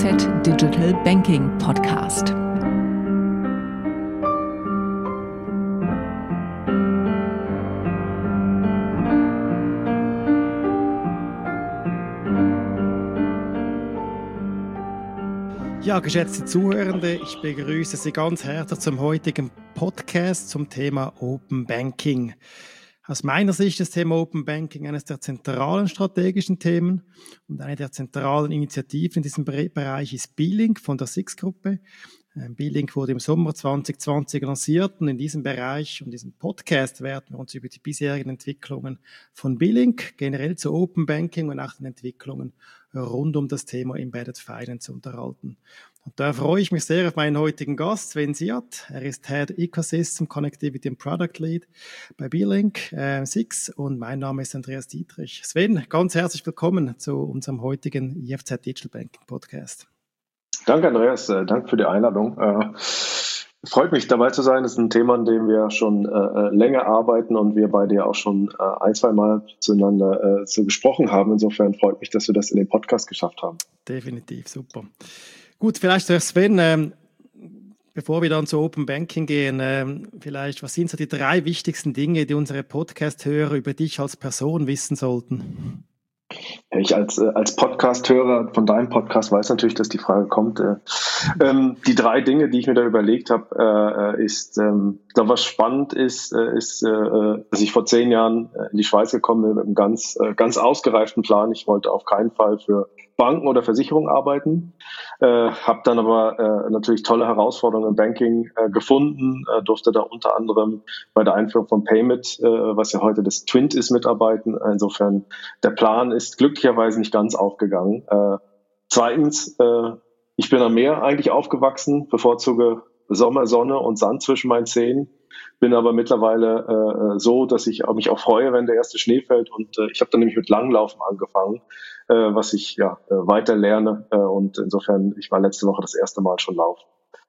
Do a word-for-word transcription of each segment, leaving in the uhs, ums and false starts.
Z Digital Banking Podcast. Ja, geschätzte Zuhörende, ich begrüße Sie ganz herzlich zum heutigen Podcast zum Thema Open Banking. Aus meiner Sicht ist das Thema Open Banking eines der zentralen strategischen Themen und eine der zentralen Initiativen in diesem Bereich ist B-Link von der Six-Gruppe. B-Link wurde im Sommer zwanzig zwanzig lanciert und in diesem Bereich und diesem Podcast werden wir uns über die bisherigen Entwicklungen von B-Link, generell zu Open Banking und auch den Entwicklungen rund um das Thema Embedded Finance unterhalten. Und da freue ich mich sehr auf meinen heutigen Gast, Sven Siat. Er ist Head Ecosystem Connectivity and Product Lead bei B-Link äh, Six und mein Name ist Andreas Dietrich. Sven, ganz herzlich willkommen zu unserem heutigen I F Z Digital Banking Podcast. Danke, Andreas. Äh, danke für die Einladung. Äh, freut mich, dabei zu sein. Das ist ein Thema, an dem wir schon äh, länger arbeiten und wir beide ja auch schon äh, ein, zwei Mal zueinander äh, so gesprochen haben. Insofern freut mich, dass wir das in den Podcast geschafft haben. Definitiv, super. Gut, vielleicht zuerst Sven, ähm, bevor wir dann zu Open Banking gehen, ähm, vielleicht, was sind so die drei wichtigsten Dinge, die unsere Podcast-Hörer über dich als Person wissen sollten? Ich als, äh, als Podcast-Hörer von deinem Podcast weiß natürlich, dass die Frage kommt. Äh, ähm, die drei Dinge, die ich mir da überlegt habe, äh, ist, ähm, da was spannend ist, äh, ist, äh, dass ich vor zehn Jahren in die Schweiz gekommen bin mit einem ganz, äh, ganz ausgereiften Plan. Ich wollte auf keinen Fall für Banken oder Versicherungen arbeiten, äh, habe dann aber äh, natürlich tolle Herausforderungen im Banking äh, gefunden, äh, durfte da unter anderem bei der Einführung von Payment, äh, was ja heute das Twint ist, mitarbeiten. Insofern, der Plan ist glücklicherweise nicht ganz aufgegangen. Äh, zweitens, äh, ich bin am Meer eigentlich aufgewachsen, bevorzuge Sommer, Sonne und Sand zwischen meinen Zähnen. Bin aber mittlerweile äh, so, dass ich mich auch freue, wenn der erste Schnee fällt. Und äh, ich habe dann nämlich mit Langlaufen angefangen, äh, was ich ja äh, weiter lerne. Äh, und insofern, ich war letzte Woche das erste Mal schon laufen.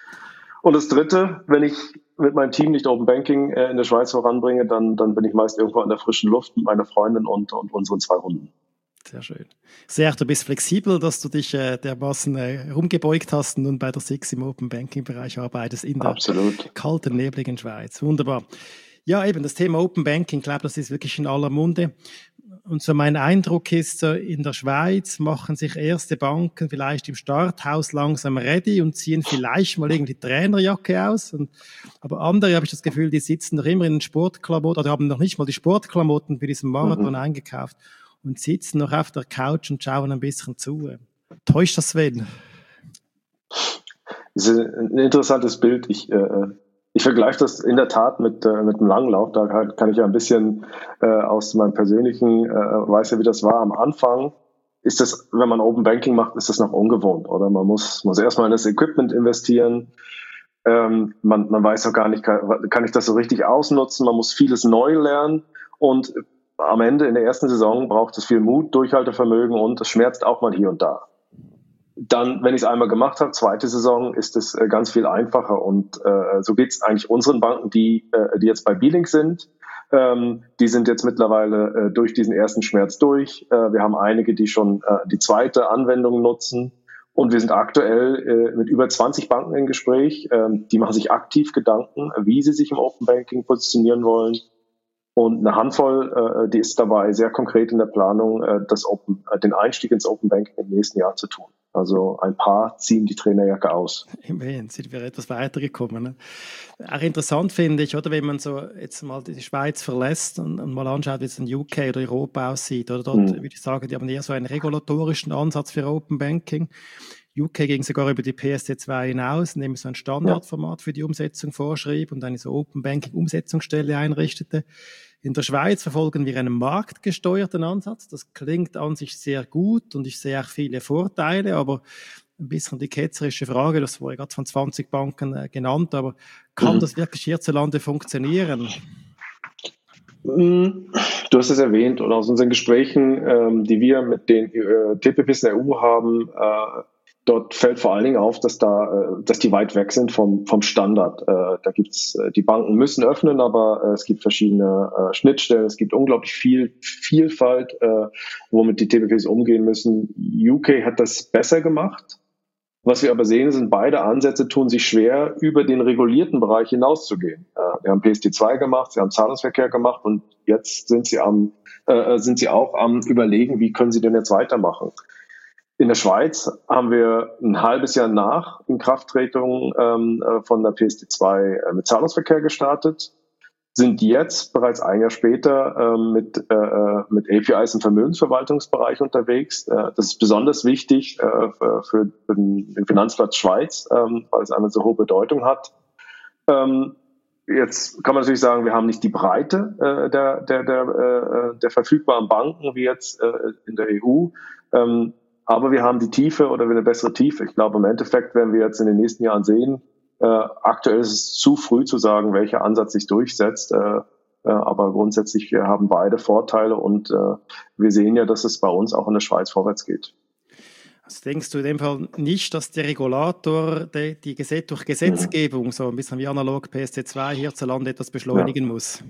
Und das Dritte, wenn ich mit meinem Team nicht Open Banking äh, in der Schweiz voranbringe, dann, dann bin ich meist irgendwo an der frischen Luft mit meiner Freundin und, und unseren zwei Hunden. Sehr schön. Sehr, du bist flexibel, dass du dich äh, dermaßen äh, rumgebeugt hast und nun bei der Six im Open Banking Bereich arbeitest in der Absolut. kalten, nebligen Schweiz. Wunderbar. Ja, eben das Thema Open Banking, ich glaube, das ist wirklich in aller Munde. Und so mein Eindruck ist, so in der Schweiz machen sich erste Banken vielleicht im Starthaus langsam ready und ziehen vielleicht mal irgendwie die Trainerjacke aus. Und, aber andere, habe ich das Gefühl, die sitzen noch immer in den Sportklamotten oder haben noch nicht mal die Sportklamotten für diesen Marathon mhm. eingekauft und sitzen noch auf der Couch und schauen ein bisschen zu. Täuscht das, Sven? Das ist ein interessantes Bild. Ich, äh, ich vergleiche das in der Tat mit, äh, mit einem Langlauf. Da kann, kann ich ja ein bisschen äh, aus meinem persönlichen, äh, weiß ja, wie das war am Anfang. Ist das, wenn man Open Banking macht, ist das noch ungewohnt, oder? Man muss, muss erstmal in das Equipment investieren. Ähm, man, man weiß auch gar nicht, kann, kann ich das so richtig ausnutzen? Man muss vieles neu lernen und am Ende in der ersten Saison braucht es viel Mut, Durchhaltevermögen und es schmerzt auch mal hier und da. Dann, wenn ich es einmal gemacht habe, zweite Saison, ist es äh, ganz viel einfacher und äh, so geht es eigentlich unseren Banken, die, äh, die jetzt bei B-Link sind. Ähm, die sind jetzt mittlerweile äh, durch diesen ersten Schmerz durch. Äh, wir haben einige, die schon äh, die zweite Anwendung nutzen und wir sind aktuell äh, mit über zwanzig Banken im Gespräch. Äh, die machen sich aktiv Gedanken, wie sie sich im Open Banking positionieren wollen. Und eine Handvoll, äh, die ist dabei sehr konkret in der Planung, äh, das Open, äh, den Einstieg ins Open Banking im nächsten Jahr zu tun. Also ein paar ziehen die Trainerjacke aus. Immerhin sind wir etwas weitergekommen. Ne? Auch interessant finde ich, oder wenn man so jetzt mal die Schweiz verlässt und, und mal anschaut, wie es in U K oder Europa aussieht. Oder dort hm. würde ich sagen, die haben eher so einen regulatorischen Ansatz für Open Banking. U K ging sogar über die P S C zwei hinaus, indem es so ein Standardformat für die Umsetzung vorschrieb und eine so Open Banking Umsetzungsstelle einrichtete. In der Schweiz verfolgen wir einen marktgesteuerten Ansatz. Das klingt an sich sehr gut und ich sehe auch viele Vorteile, aber ein bisschen die ketzerische Frage, das wurde gerade von zwanzig Banken äh, genannt, aber kann mhm. das wirklich hierzulande funktionieren? Du hast es erwähnt und aus unseren Gesprächen, ähm, die wir mit den äh, T P Ps in der E U haben, äh, dort fällt vor allen Dingen auf, dass da, dass die weit weg sind vom, vom Standard. Äh, da gibt's, die Banken müssen öffnen, aber äh, es gibt verschiedene äh, Schnittstellen. Es gibt unglaublich viel Vielfalt, äh, womit die T P Ps umgehen müssen. U K hat das besser gemacht. Was wir aber sehen, sind beide Ansätze tun sich schwer, über den regulierten Bereich hinauszugehen. Äh, wir haben P S D zwei gemacht, sie haben Zahlungsverkehr gemacht und jetzt sind sie am, äh, sind sie auch am Überlegen, wie können sie denn jetzt weitermachen. In der Schweiz haben wir ein halbes Jahr nach Inkrafttretung ähm, von der P S D zwei äh, mit Zahlungsverkehr gestartet, sind jetzt bereits ein Jahr später ähm, mit, äh, mit A P Is im Vermögensverwaltungsbereich unterwegs. Äh, das ist besonders wichtig äh, für, für den, den Finanzplatz Schweiz, ähm, weil es eine so hohe Bedeutung hat. Ähm, jetzt kann man natürlich sagen, wir haben nicht die Breite äh, der, der, der, äh, der verfügbaren Banken wie jetzt äh, in der E U. Ähm, Aber wir haben die Tiefe oder eine bessere Tiefe. Ich glaube, im Endeffekt werden wir jetzt in den nächsten Jahren sehen, äh, aktuell ist es zu früh zu sagen, welcher Ansatz sich durchsetzt. Äh, äh, aber grundsätzlich wir haben beide Vorteile und äh, wir sehen ja, dass es bei uns auch in der Schweiz vorwärts geht. Also denkst du in dem Fall nicht, dass der Regulator die, die Gesetz, durch Gesetzgebung, mhm. so ein bisschen wie analog P S D zwei hierzulande etwas beschleunigen ja. muss?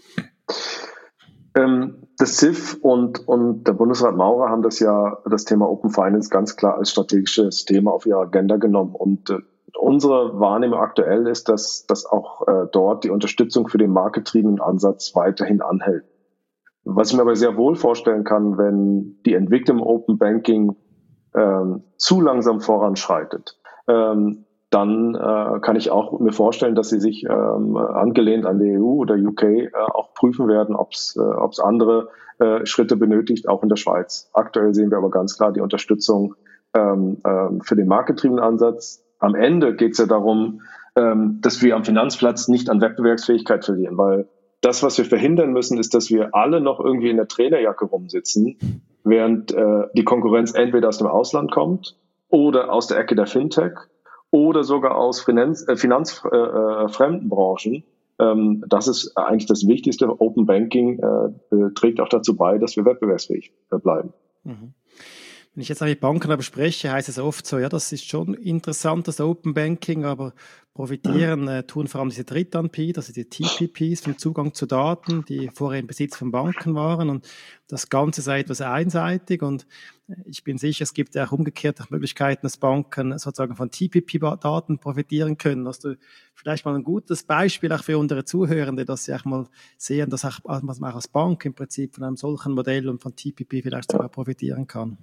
Das C I F und, und der Bundesrat Maurer haben das ja, das Thema Open Finance ganz klar als strategisches Thema auf ihre Agenda genommen. Und äh, unsere Wahrnehmung aktuell ist, dass, dass auch äh, dort die Unterstützung für den marktgetriebenen Ansatz weiterhin anhält. Was ich mir aber sehr wohl vorstellen kann, wenn die Entwicklung im Open Banking ähm, zu langsam voranschreitet, ähm, dann äh, kann ich auch mir vorstellen, dass sie sich ähm, angelehnt an die E U oder U K äh, auch prüfen werden, ob es äh, ob's andere äh, Schritte benötigt, auch in der Schweiz. Aktuell sehen wir aber ganz klar die Unterstützung ähm, ähm, für den marktgetriebenen Ansatz. Am Ende geht es ja darum, ähm, dass wir am Finanzplatz nicht an Wettbewerbsfähigkeit verlieren, weil das, was wir verhindern müssen, ist, dass wir alle noch irgendwie in der Trainerjacke rumsitzen, während äh, die Konkurrenz entweder aus dem Ausland kommt oder aus der Ecke der Fintech oder sogar aus Finanz, äh, finanzfremden äh, Branchen. Ähm, das ist eigentlich das Wichtigste. Open Banking äh, trägt auch dazu bei, dass wir wettbewerbsfähig äh, bleiben. Mhm. Wenn ich jetzt mit Banken aber spreche, heißt es oft so, ja, das ist schon interessant, das Open Banking, aber profitieren äh, tun vor allem diese Drittanbieter, also die T P Ps vom Zugang zu Daten, die vorher im Besitz von Banken waren, und das Ganze sei etwas einseitig, und ich bin sicher, es gibt ja auch umgekehrt auch Möglichkeiten, dass Banken sozusagen von T P P-Daten profitieren können. Hast du vielleicht mal ein gutes Beispiel auch für unsere Zuhörende, dass sie auch mal sehen, dass auch, dass man auch als Bank im Prinzip von einem solchen Modell und von T P P vielleicht sogar profitieren kann?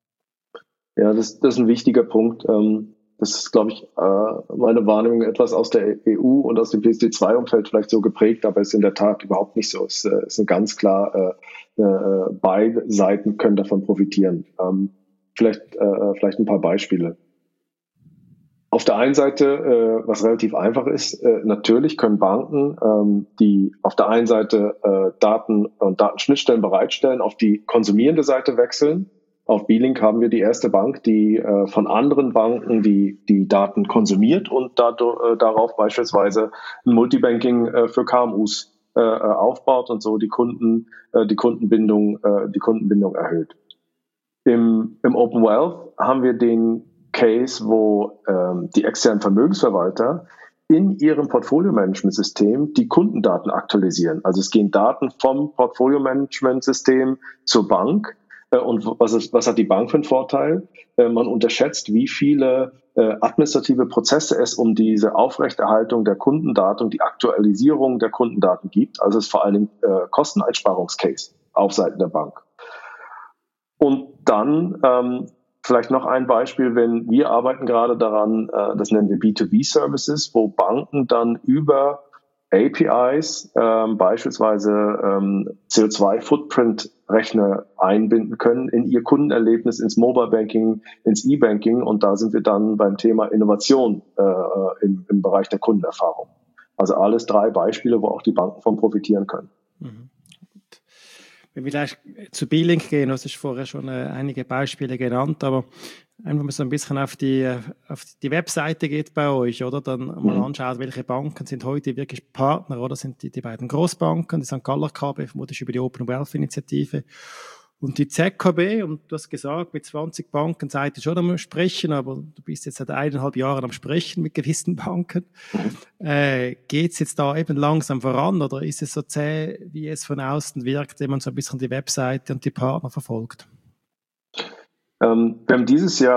Ja, das, das ist ein wichtiger Punkt. Das ist, glaube ich, meine Wahrnehmung etwas aus der E U und aus dem P S D zwei Umfeld vielleicht so geprägt, aber es ist in der Tat überhaupt nicht so. Es ist ganz klar, beide Seiten können davon profitieren. Vielleicht, vielleicht ein paar Beispiele. Auf der einen Seite, was relativ einfach ist, natürlich können Banken, die auf der einen Seite Daten und Datenschnittstellen bereitstellen, auf die konsumierende Seite wechseln. Auf B-Link haben wir die erste Bank, die äh, von anderen Banken die die Daten konsumiert und dadurch, äh, darauf beispielsweise ein Multibanking äh, für K M Us äh, aufbaut und so die Kunden äh, die Kundenbindung äh, die Kundenbindung erhöht. Im im Open Wealth haben wir den Case, wo ähm, die externen Vermögensverwalter in ihrem Portfolio-Management-System die Kundendaten aktualisieren. Also es gehen Daten vom Portfolio-Management-System zur Bank. Und was, ist, was hat die Bank für einen Vorteil? Man unterschätzt, wie viele äh, administrative Prozesse es um diese Aufrechterhaltung der Kundendaten, die Aktualisierung der Kundendaten gibt. Also es ist vor allem äh, Kosteneinsparungscase auf Seiten der Bank. Und dann ähm, vielleicht noch ein Beispiel, wenn wir arbeiten gerade daran, äh, das nennen wir B zwei B Services, wo Banken dann über A P Is ähm, beispielsweise ähm, C O zwei Footprint Rechner einbinden können in ihr Kundenerlebnis, ins Mobile Banking, ins E-Banking, und da sind wir dann beim Thema Innovation äh, im, im Bereich der Kundenerfahrung. Also alles drei Beispiele, wo auch die Banken von profitieren können. Mhm. Wenn wir gleich zu B-Link gehen, du hast vorher schon äh, einige Beispiele genannt, aber wenn man so ein bisschen auf die, auf die Webseite geht bei euch, oder, dann mal mhm. anschaut, welche Banken sind heute wirklich Partner, oder sind die, die beiden Großbanken, die Sankt Galler K B, vermutlich über die Open Wealth Initiative, und die Z K B, und du hast gesagt, mit zwanzig Banken seid ihr schon am Sprechen, aber du bist jetzt seit eineinhalb Jahren am Sprechen mit gewissen Banken. Mhm. Äh, geht's jetzt da eben langsam voran, oder ist es so zäh, wie es von außen wirkt, wenn man so ein bisschen die Webseite und die Partner verfolgt? Ähm, wir haben dieses Jahr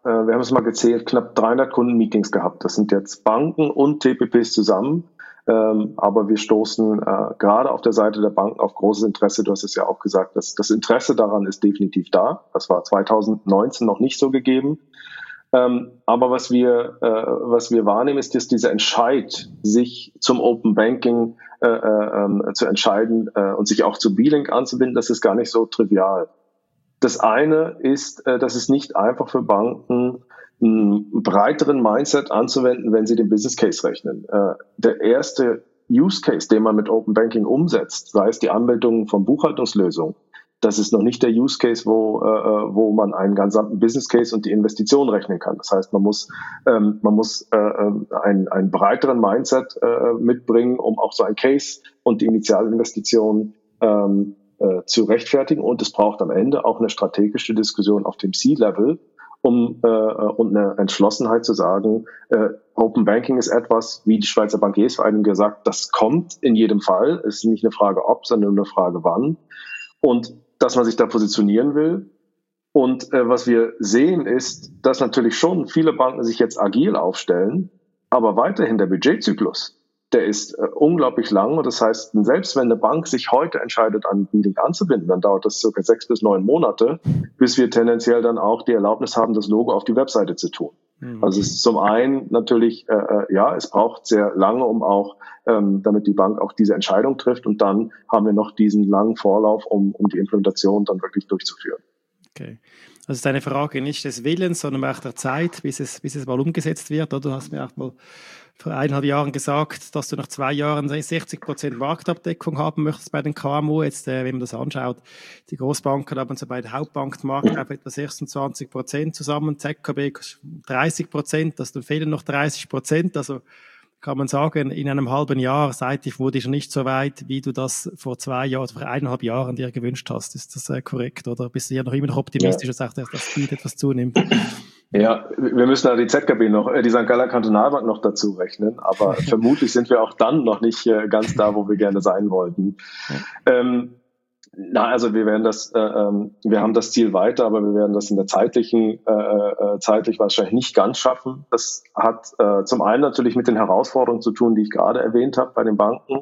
äh, wir haben es mal gezählt, knapp dreihundert Kundenmeetings gehabt. Das sind jetzt Banken und T P Ps zusammen. Ähm, aber wir stoßen äh, gerade auf der Seite der Banken auf großes Interesse. Du hast es ja auch gesagt, dass das Interesse daran ist definitiv da. Das war zwanzig neunzehn noch nicht so gegeben. Ähm, aber was wir, äh, was wir wahrnehmen, ist, dass dieser Entscheid, sich zum Open Banking äh, äh, zu entscheiden äh, und sich auch zu B-Link anzubinden, das ist gar nicht so trivial. Das eine ist, äh, dass es nicht einfach für Banken einen breiteren Mindset anzuwenden, wenn sie den Business Case rechnen. Äh, der erste Use Case, den man mit Open Banking umsetzt, sei es die Anmeldung von Buchhaltungslösungen, das ist noch nicht der Use Case, wo, äh, wo man einen gesamten Business Case und die Investition rechnen kann. Das heißt, man muss, ähm, man muss äh, einen, einen breiteren Mindset äh, mitbringen, um auch so ein Case und die Initialinvestition ähm, äh, zu rechtfertigen. Und es braucht am Ende auch eine strategische Diskussion auf dem C-Level, um äh, und eine Entschlossenheit zu sagen, äh, Open Banking ist etwas, wie die Schweizer Bankiersvereinigung gesagt, das kommt in jedem Fall. Es ist nicht eine Frage ob, sondern eine Frage wann. Und dass man sich da positionieren will. Und äh, was wir sehen ist, dass natürlich schon viele Banken sich jetzt agil aufstellen, aber weiterhin der Budgetzyklus, der ist äh, unglaublich lang. Und das heißt, selbst wenn eine Bank sich heute entscheidet, an B-Link anzubinden, dann dauert das circa sechs bis neun Monate, bis wir tendenziell dann auch die Erlaubnis haben, das Logo auf die Webseite zu tun. Mhm. Also es ist zum einen natürlich, äh, ja, es braucht sehr lange, um auch, ähm, damit die Bank auch diese Entscheidung trifft. Und dann haben wir noch diesen langen Vorlauf, um, um die Implementation dann wirklich durchzuführen. Okay. Also es ist eine Frage nicht des Willens, sondern auch der Zeit, bis es, bis es mal umgesetzt wird. Oder? Du hast mir auch mal vor eineinhalb Jahren gesagt, dass du nach zwei Jahren sechzig Prozent Marktabdeckung haben möchtest bei den K M U. Jetzt, äh, wenn man das anschaut, die Großbanken haben so bei der Hauptbank den Markt auf etwa sechsundzwanzig Prozent zusammen, Z K B dreißig Prozent, also dann fehlen noch dreißig Prozent. Also kann man sagen, in einem halben Jahr seid ihr vermutlich nicht so weit, wie du das vor zwei Jahren, vor eineinhalb Jahren dir gewünscht hast. Ist das äh, korrekt? Oder bist du ja noch immer noch optimistisch, ja, und sagst, dass das Speed etwas zunimmt? Ja, wir müssen da die Z K B noch, die Sankt Galler Kantonalbank noch dazu rechnen, aber vermutlich sind wir auch dann noch nicht ganz da, wo wir gerne sein wollten. Ja. Ähm, na, also wir werden das, äh, wir haben das Ziel weiter, aber wir werden das in der zeitlichen, äh, äh, zeitlich wahrscheinlich nicht ganz schaffen. Das hat äh, zum einen natürlich mit den Herausforderungen zu tun, die ich gerade erwähnt habe bei den Banken.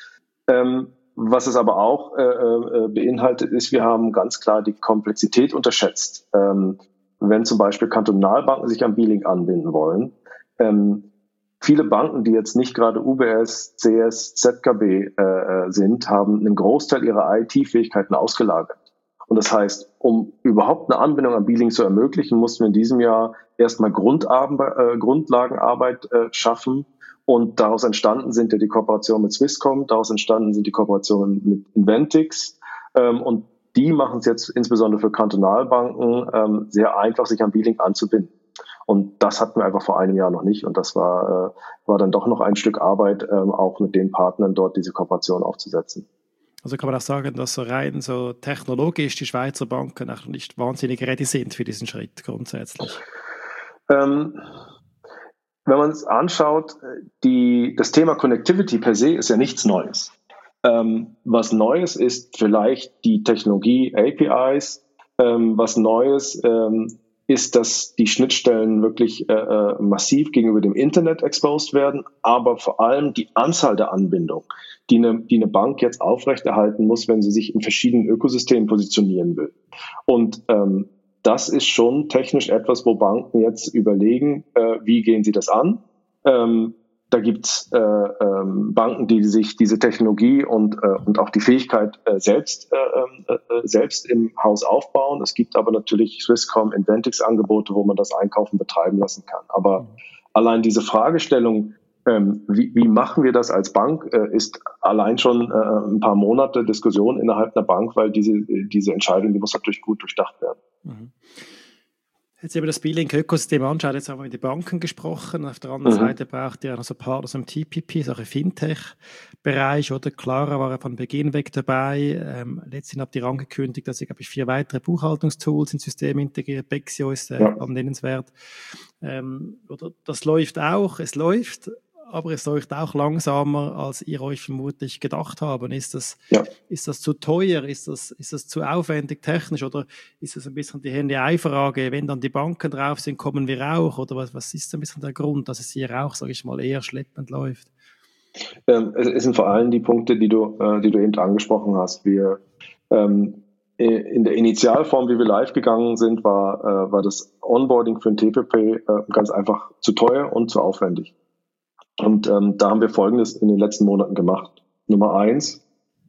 Ähm, was es aber auch äh, äh, beinhaltet, ist, wir haben ganz klar die Komplexität unterschätzt. Ähm, wenn zum Beispiel Kantonalbanken sich an B-Link anbinden wollen. Ähm, viele Banken, die jetzt nicht gerade U B S, C S, Z K B äh, sind, haben einen Großteil ihrer I T-Fähigkeiten ausgelagert. Und das heißt, um überhaupt eine Anbindung an B-Link zu ermöglichen, mussten wir in diesem Jahr erstmal Grundarbe- äh, Grundlagenarbeit äh, schaffen. Und daraus entstanden sind ja die Kooperationen mit Swisscom, daraus entstanden sind die Kooperationen mit Inventix. Ähm, und die machen es jetzt insbesondere für Kantonalbanken ähm, sehr einfach, sich an B-Link anzubinden. Und das hatten wir einfach vor einem Jahr noch nicht. Und das war, äh, war dann doch noch ein Stück Arbeit, ähm, auch mit den Partnern dort diese Kooperation aufzusetzen. Also kann man auch sagen, dass so rein so technologisch die Schweizer Banken auch nicht wahnsinnig ready sind für diesen Schritt grundsätzlich. Ähm, wenn man es anschaut, die, das Thema Connectivity per se ist ja nichts Neues. Ähm, was Neues ist vielleicht die Technologie A P Is. Ähm, was Neues ähm, ist, dass die Schnittstellen wirklich äh, massiv gegenüber dem Internet exposed werden, aber vor allem die Anzahl der Anbindungen, die eine, die eine Bank jetzt aufrechterhalten muss, wenn sie sich in verschiedenen Ökosystemen positionieren will. Und ähm, das ist schon technisch etwas, wo Banken jetzt überlegen, äh, wie gehen sie das an. Ähm, Da gibt's äh, ähm, Banken, die sich diese Technologie und äh, und auch die Fähigkeit äh, selbst äh, äh, selbst im Haus aufbauen. Es gibt aber natürlich Swisscom, Inventix-Angebote, wo man das Einkaufen betreiben lassen kann. Aber mhm. allein diese Fragestellung, ähm, wie, wie machen wir das als Bank, äh, ist allein schon äh, ein paar Monate Diskussion innerhalb einer Bank, weil diese diese Entscheidung, die muss natürlich gut durchdacht werden. Mhm. Jetzt über das B-Link-Ökosystem anschaut, jetzt haben wir mit den Banken gesprochen. Auf der anderen mhm. Seite braucht ihr noch so Partner im T P P, so im Fintech-Bereich, oder? Clara war ja von Beginn weg dabei. Ähm, letztens habt ihr angekündigt, dass ihr, glaube ich, vier weitere Buchhaltungstools ins System integriert. Bexio ist äh, ja. nennenswert. Ähm, oder das läuft auch, es läuft, aber es läuft auch langsamer, als ihr euch vermutlich gedacht habt. Ist das, ja. ist das zu teuer? Ist das, ist das zu aufwendig technisch? Oder ist das ein bisschen die Henne-Ei-Frage? Wenn dann die Banken drauf sind, kommen wir auch? Oder was, was ist ein bisschen der Grund, dass es hier auch, sage ich mal, eher schleppend läuft? Ähm, es sind vor allem die Punkte, die du, äh, die du eben angesprochen hast. Wir ähm, in der Initialform, wie wir live gegangen sind, war, äh, war das Onboarding für ein T P P äh, ganz einfach zu teuer und zu aufwendig. Und ähm, da haben wir Folgendes in den letzten Monaten gemacht. Nummer eins,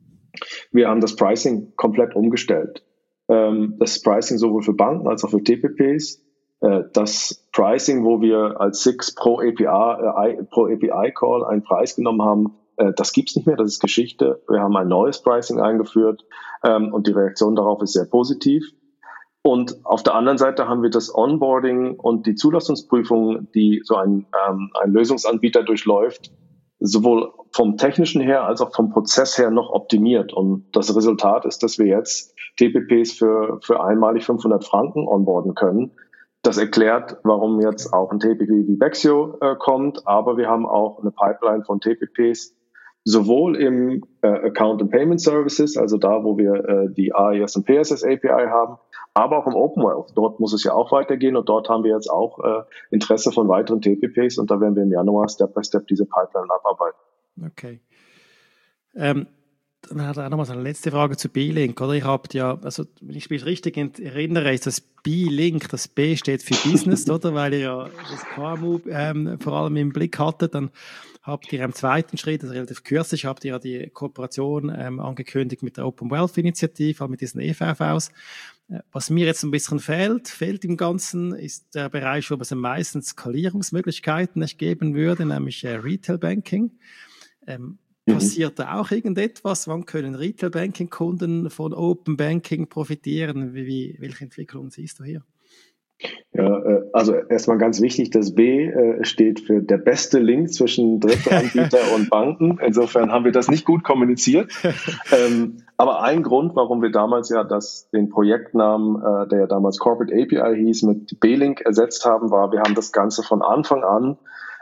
wir haben das Pricing komplett umgestellt. Ähm, das Pricing sowohl für Banken als auch für T P Ps. Äh, das Pricing, wo wir als S I X pro A P I, äh, pro A P I-Call einen Preis genommen haben, äh, das gibt's nicht mehr, das ist Geschichte. Wir haben ein neues Pricing eingeführt ähm, und die Reaktion darauf ist sehr positiv. Und auf der anderen Seite haben wir das Onboarding und die Zulassungsprüfung, die so ein, ähm, ein Lösungsanbieter durchläuft, sowohl vom technischen her als auch vom Prozess her noch optimiert. Und das Resultat ist, dass wir jetzt T P Ps für, für einmalig fünfhundert Franken onboarden können. Das erklärt, warum jetzt auch ein T P P wie Bexio äh, kommt, aber wir haben auch eine Pipeline von T P Ps, sowohl im äh, Account and Payment Services, also da, wo wir äh, die A E S und P S S A P I haben, aber auch im Open Wealth. Dort muss es ja auch weitergehen und dort haben wir jetzt auch äh, Interesse von weiteren T P Ps und da werden wir im Januar Step by Step diese Pipeline abarbeiten. Okay. Ähm, dann hat er auch noch mal so eine letzte Frage zu B-Link, oder? Ich habe ja, also wenn ich mich richtig erinnere, ist das B-Link, das B steht für Business, oder? Weil ihr ja das K M U ähm, vor allem im Blick hattet, dann habt ihr im zweiten Schritt, also relativ kürzlich, habt ihr ja die Kooperation ähm, angekündigt mit der Open Wealth Initiative, mit diesen E V Vs. Was mir jetzt ein bisschen fehlt, fehlt im Ganzen, ist der Bereich, wo es am meisten Skalierungsmöglichkeiten nicht geben würde, nämlich äh, Retail Banking. Ähm, mhm. Passiert da auch irgendetwas? Wann können Retail Banking Kunden von Open Banking profitieren? Wie, wie, welche Entwicklungen siehst du hier? Ja, also erstmal ganz wichtig, das B steht für der beste Link zwischen Drittanbieter und Banken. Insofern haben wir das nicht gut kommuniziert. Aber ein Grund, warum wir damals ja das, den Projektnamen, der ja damals Corporate A P I hieß, mit B-Link ersetzt haben, war, wir haben das Ganze von Anfang an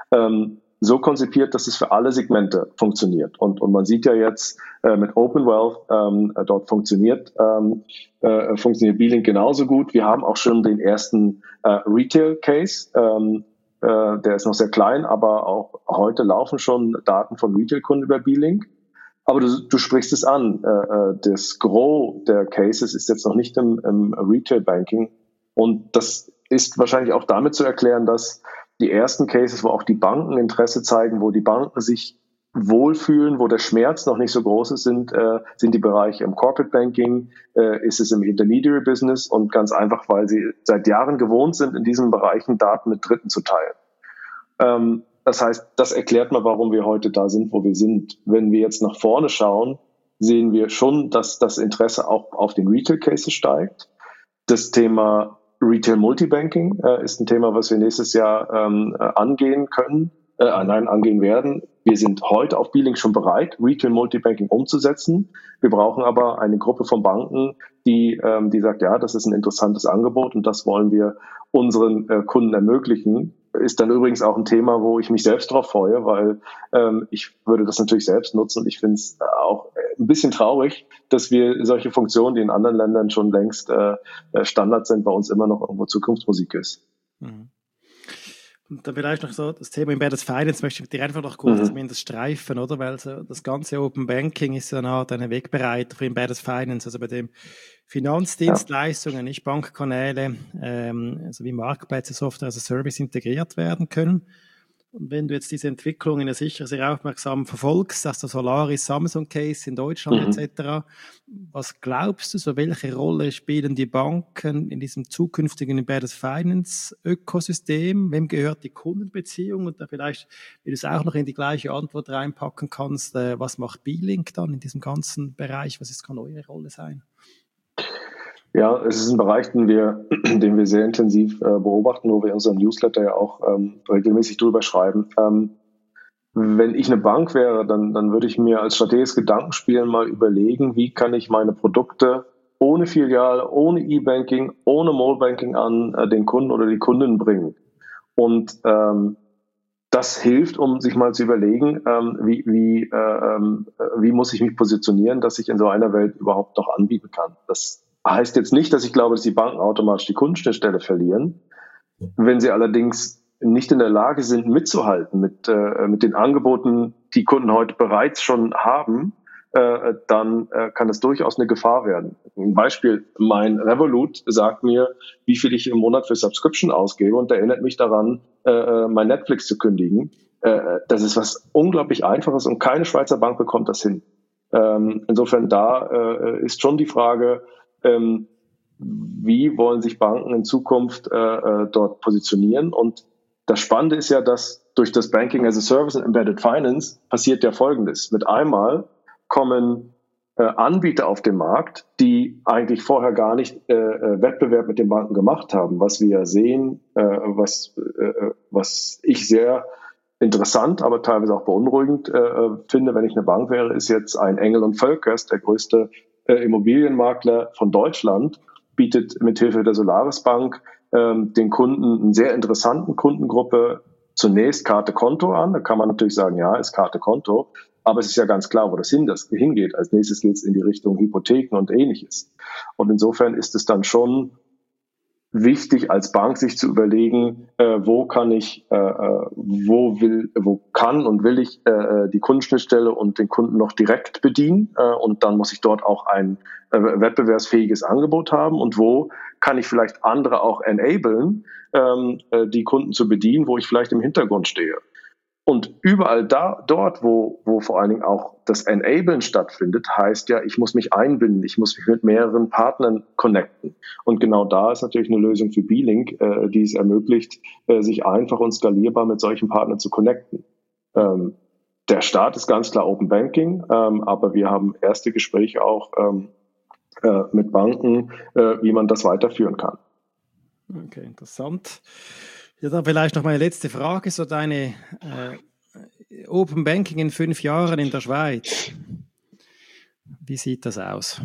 so konzipiert, dass es für alle Segmente funktioniert. Und, und man sieht ja jetzt äh, mit Open Wealth, ähm, dort funktioniert, ähm, äh, funktioniert B-Link genauso gut. Wir haben auch schon den ersten äh, Retail-Case. Ähm, äh, der ist noch sehr klein, aber auch heute laufen schon Daten von Retail-Kunden über B-Link. Aber du, du sprichst es an. Äh, das Gros der Cases ist jetzt noch nicht im, im Retail-Banking. Und das ist wahrscheinlich auch damit zu erklären, dass die ersten Cases, wo auch die Banken Interesse zeigen, wo die Banken sich wohlfühlen, wo der Schmerz noch nicht so groß ist, sind, äh, sind die Bereiche im Corporate Banking, äh, ist es im Intermediary Business und ganz einfach, weil sie seit Jahren gewohnt sind, in diesen Bereichen Daten mit Dritten zu teilen. Ähm, das heißt, das erklärt mal, warum wir heute da sind, wo wir sind. Wenn wir jetzt nach vorne schauen, sehen wir schon, dass das Interesse auch auf den Retail Cases steigt. Das Thema Retail Multibanking äh, ist ein Thema, was wir nächstes Jahr ähm, äh, angehen können, äh, nein, angehen werden. Wir sind heute auf B-Link schon bereit, Retail Multibanking umzusetzen. Wir brauchen aber eine Gruppe von Banken, die, ähm, die sagt, ja, das ist ein interessantes Angebot und das wollen wir unseren äh, Kunden ermöglichen. Ist dann übrigens auch ein Thema, wo ich mich selbst drauf freue, weil ähm, ich würde das natürlich selbst nutzen und ich finde es auch ein bisschen traurig, dass wir solche Funktionen, die in anderen Ländern schon längst äh, Standard sind, bei uns immer noch irgendwo Zukunftsmusik ist. Mhm. Und dann vielleicht noch so das Thema Embedded Finance, möchte ich dir einfach noch kurz mhm. zumindest streifen, oder? Weil so das ganze Open Banking ist ja eine Art eine Wegbereiter für Embedded Finance, also bei dem Finanzdienstleistungen, ja. nicht Bankkanäle, ähm, also wie Marktplätze, Software as a Service integriert werden können. Und wenn du jetzt diese Entwicklungen ja sicher sehr aufmerksam verfolgst, dass der Solaris Samsung Case in Deutschland mhm. et cetera, was glaubst du, so welche Rolle spielen die Banken in diesem zukünftigen Embedded Finance Ökosystem? Wem gehört die Kundenbeziehung? Und da vielleicht, wenn du es auch noch in die gleiche Antwort reinpacken kannst, äh, was macht B-Link dann in diesem ganzen Bereich? Was ist, kann eure Rolle sein? Ja, es ist ein Bereich, den wir, den wir sehr intensiv äh, beobachten, wo wir in unserem Newsletter ja auch ähm, regelmäßig drüber schreiben. Ähm, wenn ich eine Bank wäre, dann, dann würde ich mir als strategisches Gedankenspiel mal überlegen, wie kann ich meine Produkte ohne Filiale, ohne E-Banking, ohne Mobile Banking an äh, den Kunden oder die Kunden bringen. Und ähm, das hilft, um sich mal zu überlegen, ähm, wie, wie, äh, ähm, wie muss ich mich positionieren, dass ich in so einer Welt überhaupt noch anbieten kann. Das heißt jetzt nicht, dass ich glaube, dass die Banken automatisch die Kundenschnittstelle verlieren. Wenn sie allerdings nicht in der Lage sind, mitzuhalten mit, äh, mit den Angeboten, die Kunden heute bereits schon haben, äh, dann äh, kann es durchaus eine Gefahr werden. Ein Beispiel, mein Revolut sagt mir, wie viel ich im Monat für Subscription ausgebe und erinnert mich daran, äh, mein Netflix zu kündigen. Äh, das ist was unglaublich Einfaches und keine Schweizer Bank bekommt das hin. Ähm, insofern da äh, ist schon die Frage, ähm, wie wollen sich Banken in Zukunft äh, dort positionieren? Und das Spannende ist ja, dass durch das Banking as a Service und Embedded Finance passiert ja Folgendes. Mit einmal kommen äh, Anbieter auf den Markt, die eigentlich vorher gar nicht äh, Wettbewerb mit den Banken gemacht haben. Was wir ja sehen, äh, was, äh, was ich sehr interessant, aber teilweise auch beunruhigend äh, finde, wenn ich eine Bank wäre, ist jetzt ein Engel und Völkers, der größte äh, Immobilienmakler von Deutschland, bietet mithilfe der Solaris Bank ähm, den Kunden, einen sehr interessanten Kundengruppe, zunächst Karte Konto an. Da kann man natürlich sagen, ja, ist Karte Konto. Aber es ist ja ganz klar, wo das, hin, das hingeht. Als nächstes geht es in die Richtung Hypotheken und Ähnliches. Und insofern ist es dann schon wichtig, als Bank sich zu überlegen, äh, wo kann ich, äh, wo will, wo kann und will ich äh, die Kundenschnittstelle und den Kunden noch direkt bedienen. Äh, und dann muss ich dort auch ein äh, wettbewerbsfähiges Angebot haben. Und wo kann ich vielleicht andere auch enablen, ähm, äh, die Kunden zu bedienen, wo ich vielleicht im Hintergrund stehe. Und überall da, dort, wo, wo vor allen Dingen auch das Enablen stattfindet, heißt ja, ich muss mich einbinden, ich muss mich mit mehreren Partnern connecten. Und genau da ist natürlich eine Lösung für B-Link, äh, die es ermöglicht, äh, sich einfach und skalierbar mit solchen Partnern zu connecten. Ähm, der Start ist ganz klar Open Banking, ähm, aber wir haben erste Gespräche auch ähm, äh, mit Banken, äh, wie man das weiterführen kann. Okay, interessant. Ja, dann vielleicht noch meine letzte Frage, so deine äh, Open Banking in fünf Jahren in der Schweiz. Wie sieht das aus?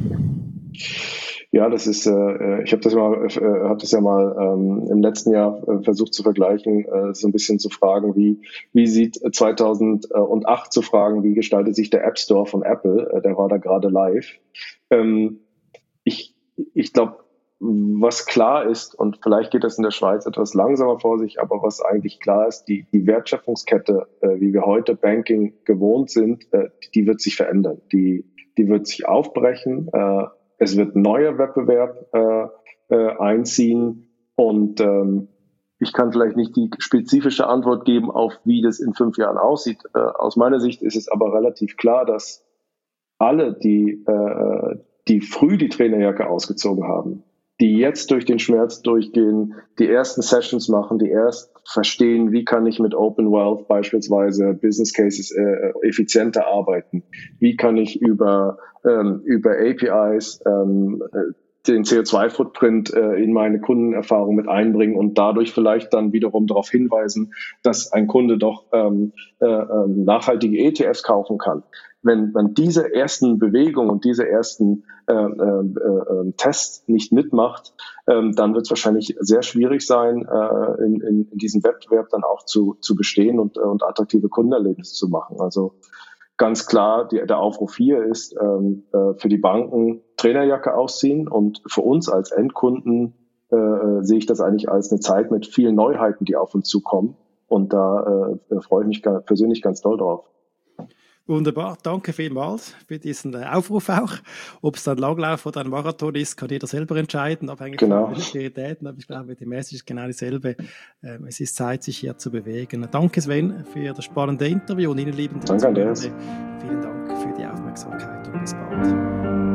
Ja, das ist, äh, ich habe das mal, äh, habe das ja mal ähm, im letzten Jahr äh, versucht zu vergleichen, äh, so ein bisschen zu fragen, wie wie sieht zweitausendacht zu fragen, wie gestaltet sich der App Store von Apple? Äh, der war da gerade live. Ähm, ich ich glaube, was klar ist, und vielleicht geht das in der Schweiz etwas langsamer vor sich, aber was eigentlich klar ist, die, die Wertschöpfungskette, äh, wie wir heute Banking gewohnt sind, äh, die wird sich verändern. Die, die wird sich aufbrechen. Äh, es wird neuer Wettbewerb äh, äh, einziehen. Und ähm, ich kann vielleicht nicht die spezifische Antwort geben, auf wie das in fünf Jahren aussieht. Äh, aus meiner Sicht ist es aber relativ klar, dass alle, die, äh, die früh die Trainerjacke ausgezogen haben, die jetzt durch den Schmerz durchgehen, die ersten Sessions machen, die erst verstehen, wie kann ich mit Open Wealth beispielsweise Business Cases äh, effizienter arbeiten, wie kann ich über ähm, über A P Is ähm, den C O zwei Footprint äh, in meine Kundenerfahrung mit einbringen und dadurch vielleicht dann wiederum darauf hinweisen, dass ein Kunde doch ähm, äh, äh, nachhaltige E T Fs kaufen kann. Wenn man diese ersten Bewegungen und diese ersten äh, äh, äh, Tests nicht mitmacht, äh, dann wird es wahrscheinlich sehr schwierig sein, äh, in, in, in diesem Wettbewerb dann auch zu, zu bestehen und, und attraktive Kundenerlebnisse zu machen. Also ganz klar, die, der Aufruf hier ist, ähm, äh, für die Banken Trainerjacke ausziehen, und für uns als Endkunden äh, sehe ich das eigentlich als eine Zeit mit vielen Neuheiten, die auf uns zukommen, und da äh, freue ich mich ganz, persönlich ganz doll drauf. Wunderbar, danke vielmals für diesen Aufruf auch. Ob es dann Langlauf oder ein Marathon ist, kann jeder selber entscheiden, abhängig genau. von den Prioritäten. Aber ich glaube, die Message ist genau dieselbe. Es ist Zeit, sich hier zu bewegen. Danke Sven für das spannende Interview und Ihnen lieben Danke, Andreas. Vielen Dank für die Aufmerksamkeit und bis bald.